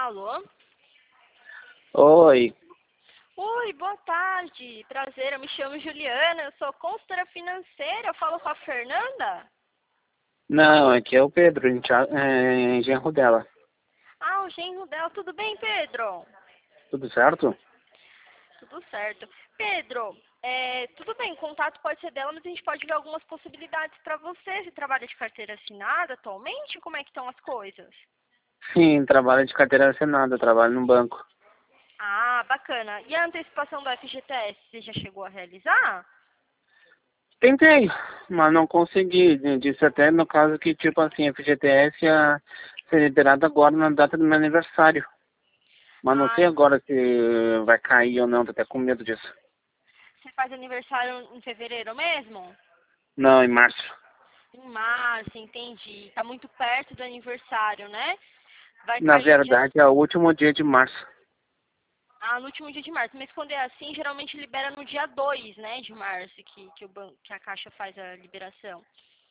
Alô? Oi. Oi, boa tarde. Prazer, eu me chamo Juliana, eu sou consultora financeira, eu falo com a Fernanda? Não, aqui é o Pedro, em genro dela. Ah, o genro dela, tudo bem, Pedro? Tudo certo? Tudo certo. Pedro, tudo bem, o contato pode ser dela, mas a gente pode ver algumas possibilidades para você. Você trabalha de carteira assinada atualmente? Como é que estão as coisas? Sim, trabalho de carteira assinada, trabalho no banco. Ah, bacana. E a antecipação do FGTS, você já chegou a realizar? Tentei, mas não consegui. Disse até no caso que, tipo assim, a FGTS ia ser liberada agora na data do meu aniversário. Mas não sei Ah, agora se vai cair ou não, tô até com medo disso. você faz aniversário em fevereiro mesmo? Não, em março. Em março, entendi. Tá muito perto do aniversário, né? Vai Na cair no dia... verdade, é o último dia de março. Ah, no último dia de março. Mas quando é assim, geralmente libera no dia 2, né, de março, que a Caixa faz a liberação.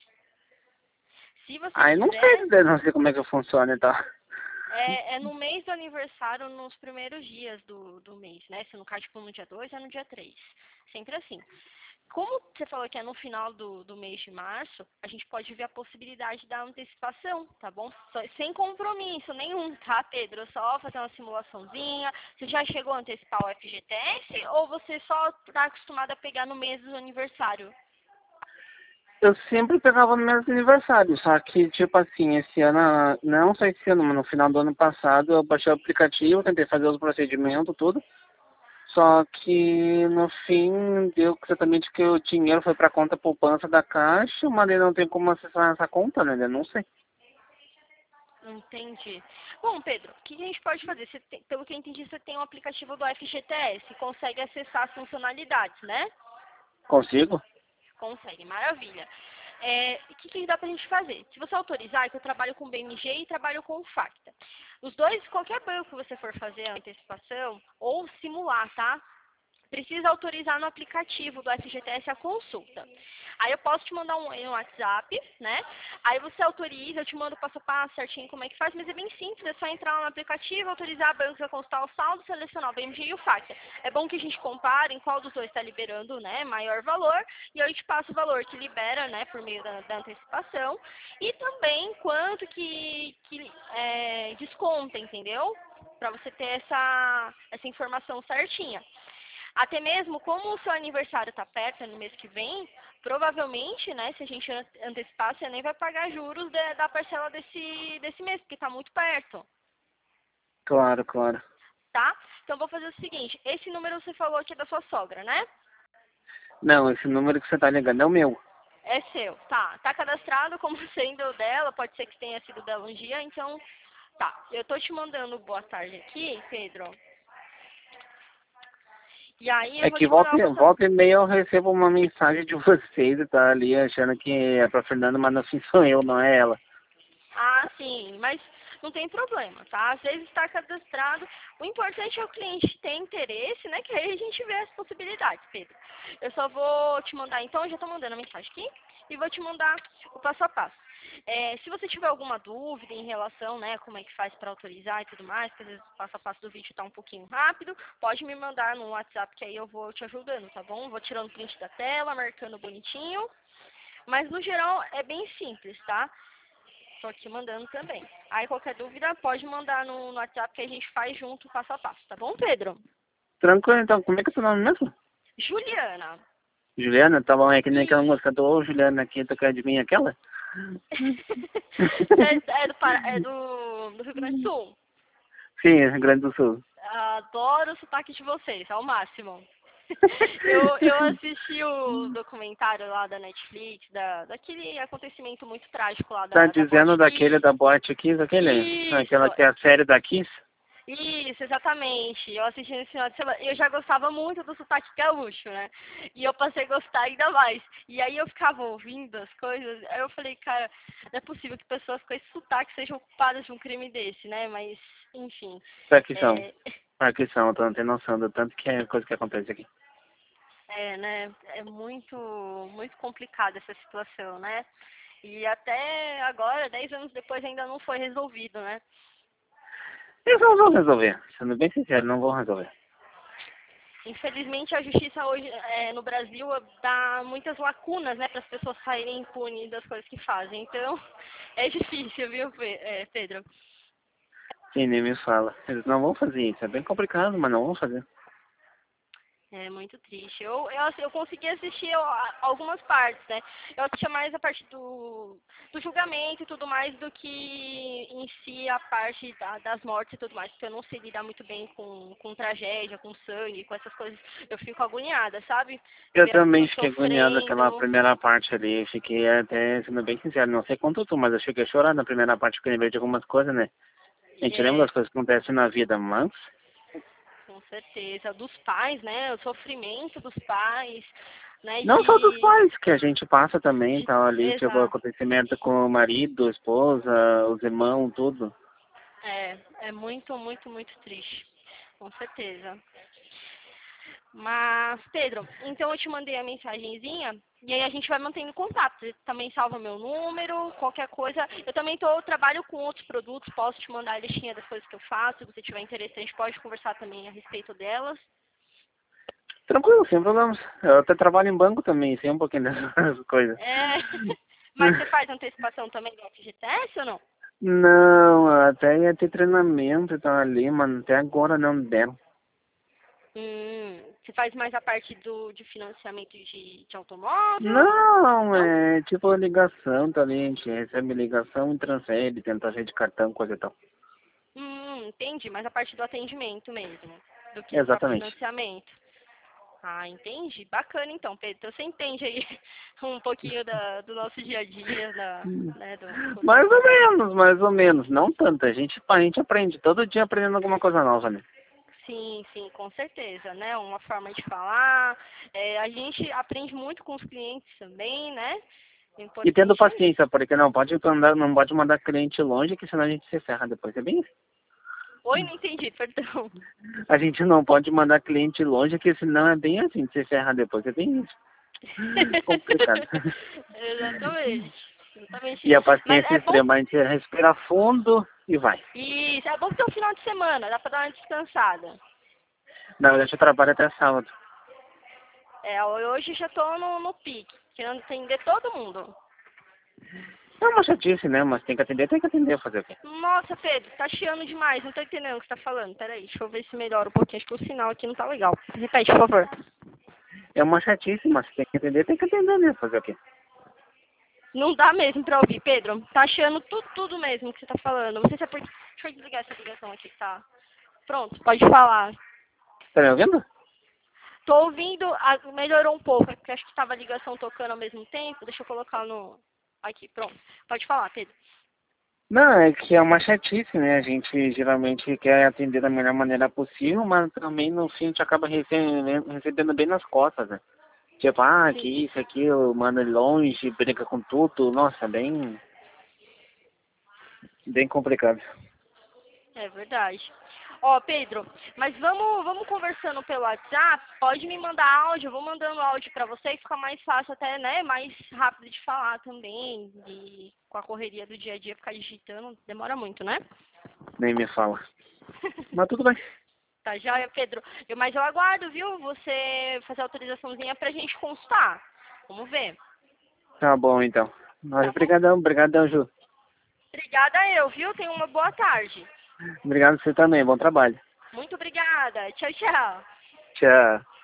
Se você Aí não quiser, sei, não sei como é que funciona e tal. é no mês do aniversário, nos primeiros dias do mês, né? Se no caso, tipo, no dia 2, é no dia 3. Sempre assim. Como você falou que é no final do mês de março, a gente pode ver a possibilidade da antecipação, tá bom? Sem compromisso nenhum, tá, Pedro? Só fazer uma simulaçãozinha. Você já chegou a antecipar o FGTS ou você só está acostumado a pegar no mês do aniversário? Eu sempre pegava no meu aniversário, só que, tipo assim, esse ano, não só esse ano, mas no final do ano passado, eu baixei o aplicativo, tentei fazer os procedimentos, tudo, só que no fim deu exatamente que o dinheiro foi pra conta poupança da Caixa, mas ele não tem como acessar essa conta, né? Eu não sei. Entendi. Bom, Pedro, o que a gente pode fazer? Pelo que eu entendi, você tem um aplicativo do FGTS, consegue acessar as funcionalidades, né? Consigo? Consegue, maravilha. O que dá pra gente fazer? Se você autorizar, é que eu trabalho com BMG e trabalho com Facta. Os dois, qualquer banco que você for fazer a antecipação ou simular, tá? Precisa autorizar no aplicativo do FGTS a consulta. Aí eu posso te mandar um WhatsApp, né? Aí você autoriza, eu te mando passo a passo certinho como é que faz, mas é bem simples, é só entrar lá no aplicativo, autorizar a banca a consultar o saldo, selecionar o BMG e o FACTA. É bom que a gente compare em qual dos dois está liberando, né, maior valor, e aí eu te passo o valor que libera, né, por meio da antecipação, e também quanto que desconta, entendeu? Para você ter essa informação certinha. Até mesmo, como o seu aniversário está perto, é no mês que vem, provavelmente, né, se a gente antecipar, você nem vai pagar juros da parcela desse mês, porque está muito perto, Claro, claro. tá? Então, vou fazer o seguinte, esse número você falou que é da sua sogra, né? Não, esse número que você tá ligando é o meu. É seu, tá. Tá cadastrado como sendo o dela, pode ser que tenha sido dela um dia, então, tá. Eu tô te mandando boa tarde aqui, Pedro. E aí eu É vou que te mandar uma... volta e meia eu recebo uma mensagem de vocês e tá ali achando que é pra Fernanda, mas assim sou eu, não é ela. Ah, sim, mas não tem problema, tá? Às vezes está cadastrado. O importante é o cliente ter interesse, né? Que aí a gente vê as possibilidades, Pedro. Eu só vou te mandar, então, eu já estou mandando a mensagem aqui e vou te mandar o passo a passo. Se você tiver alguma dúvida em relação, né, como é que faz para autorizar e tudo mais, porque às vezes o passo a passo do vídeo está um pouquinho rápido, pode me mandar no WhatsApp que aí eu vou te ajudando, tá bom? Vou tirando print da tela, marcando bonitinho. Mas no geral é bem simples, tá? Estou aqui mandando também. Aí qualquer dúvida pode mandar no WhatsApp que a gente faz junto, passo a passo, tá bom, Pedro? Tranquilo, então, como é que é seu nome mesmo? Juliana. Juliana, tá bom, é que nem aquela E música do Ô Juliana aqui, tu quer adivinhar aquela? você é do Rio Grande do Sul. Sim, Rio Grande do Sul. Adoro o sotaque de vocês, ao máximo. Eu assisti o documentário lá da Netflix, daquele acontecimento muito trágico lá Tá da dizendo Boate daquele Kiss. da Boate Kiss, aquele? Aquela Isso, que é a série da Kiss? Isso, exatamente. Eu assisti nesse final de semana. Eu já gostava muito do sotaque gaúcho, né? E eu passei a gostar ainda mais. E aí eu ficava ouvindo as coisas. Aí eu falei, cara, não é possível que pessoas com esse sotaque sejam culpadas de um crime desse, né? Mas, enfim. Pra que são? É, Pra que são? Tu não tem noção do tanto que é coisa que acontece aqui. né? É muito, muito complicada essa situação, né? E até agora, 10 anos depois, ainda não foi resolvido, né? Eles não vão resolver, sendo bem sincero, não vão resolver. Infelizmente, a justiça hoje no Brasil dá muitas lacunas, né, para as pessoas saírem impunes das coisas que fazem. Então, é difícil, viu, Pedro? Sim, nem me fala. Eles não vão fazer isso, é bem complicado, mas não vão fazer. É muito triste. Eu consegui assistir algumas partes, né? Eu assistia mais a parte do julgamento e tudo mais do que em si a parte das mortes e tudo mais, porque eu não sei lidar muito bem com tragédia, com sangue, com essas coisas. Eu fico agoniada, sabe? Eu Ver as também pessoas fiquei agoniado aquela sofrendo. primeira parte ali, fiquei até, sendo bem sincero, não sei quanto tu, mas eu cheguei a chorar na primeira parte, porque eu lembrei de algumas coisas, né? A gente lembra É, das coisas que acontecem na vida, mas com certeza. Dos pais, né? O sofrimento dos pais, né? não só dos pais, que a gente passa também, tal, ali, tipo, Exato. acontecimento com o marido, a esposa, os irmãos, tudo. É muito, muito, muito triste. Com certeza. Mas, Pedro, então eu te mandei a mensagenzinha e aí a gente vai mantendo contato. Você também salva meu número, qualquer coisa. Eu também trabalho com outros produtos, posso te mandar a listinha das coisas que eu faço. Se você tiver interesse, a gente pode conversar também a respeito delas. Tranquilo, sem problemas. Eu até trabalho em banco também, sei um pouquinho dessas coisas. É, mas você faz antecipação também do FGTS ou não? Não, até ia ter treinamento e tal ali, mas até agora não deram. Você faz mais a parte de financiamento de automóvel? Não, Não? é tipo ligação, tá ali, a gente recebe ligação e transfere, tenta rede de cartão, coisa e tal. Entendi, mas a parte do atendimento mesmo, do que o próprio Exatamente. financiamento. Ah, entendi. Bacana então, Pedro. Então você entende aí um pouquinho do nosso dia a dia, né, do Mais ou menos, não tanto. A gente aprende, todo dia aprendendo alguma coisa nova, né? Sim, sim, com certeza, né? Uma forma de falar. A gente aprende muito com os clientes também, né? O E tendo importante é isso. paciência, porque não pode mandar cliente longe, que senão a gente se ferra depois. É bem isso. Oi, não entendi, perdão. A gente não pode mandar cliente longe, que senão é bem assim, se ferra depois. É bem isso. Complicado. Exatamente. Exatamente E isso. a Mas paciência é bom. extrema, a gente respira fundo e vai. Isso, é bom ter um final de semana, dá pra dar uma descansada. Na verdade, eu trabalho até sábado. Hoje já tô no pique, querendo atender todo mundo. É uma chatice, né? Mas tem que atender, fazer o quê? Nossa, Pedro, tá chiando demais, não tô entendendo o que você tá falando. Peraí, deixa eu ver se melhora um pouquinho, acho que o sinal aqui não tá legal. Repete, por favor. É uma chatice, mas tem que atender, né? Fazer o quê? Não dá mesmo pra ouvir, Pedro. Tá achando tudo mesmo que você tá falando. Não sei se é porque... Deixa eu desligar essa ligação aqui, tá? Pronto, pode falar. Tá me ouvindo? Tô ouvindo, melhorou um pouco, é porque acho que tava a ligação tocando ao mesmo tempo. Deixa eu colocar no... Aqui, pronto. Pode falar, Pedro. Não, é que é uma chatice, né? A gente geralmente quer atender da melhor maneira possível, mas também no fim a gente acaba recebendo bem nas costas, né? Tipo, Sim, que isso, aquilo, manda ele longe, briga com tudo. Nossa, bem complicado. é verdade. Ó, Pedro, mas vamos conversando pelo WhatsApp. Pode me mandar áudio, eu vou mandando áudio pra você e fica mais fácil até, né? Mais rápido de falar também. E com a correria do dia a dia ficar digitando, demora muito, né? Nem me fala. Mas tudo bem. Tá joia, Pedro. Mas eu aguardo, viu? Você fazer a autorizaçãozinha pra gente consultar. Vamos ver. Tá bom, então. Mas Tá bom? obrigadão, Ju. Obrigada eu, viu? Tenha uma boa tarde. Obrigado você também, bom trabalho. Muito obrigada. Tchau, tchau. Tchau.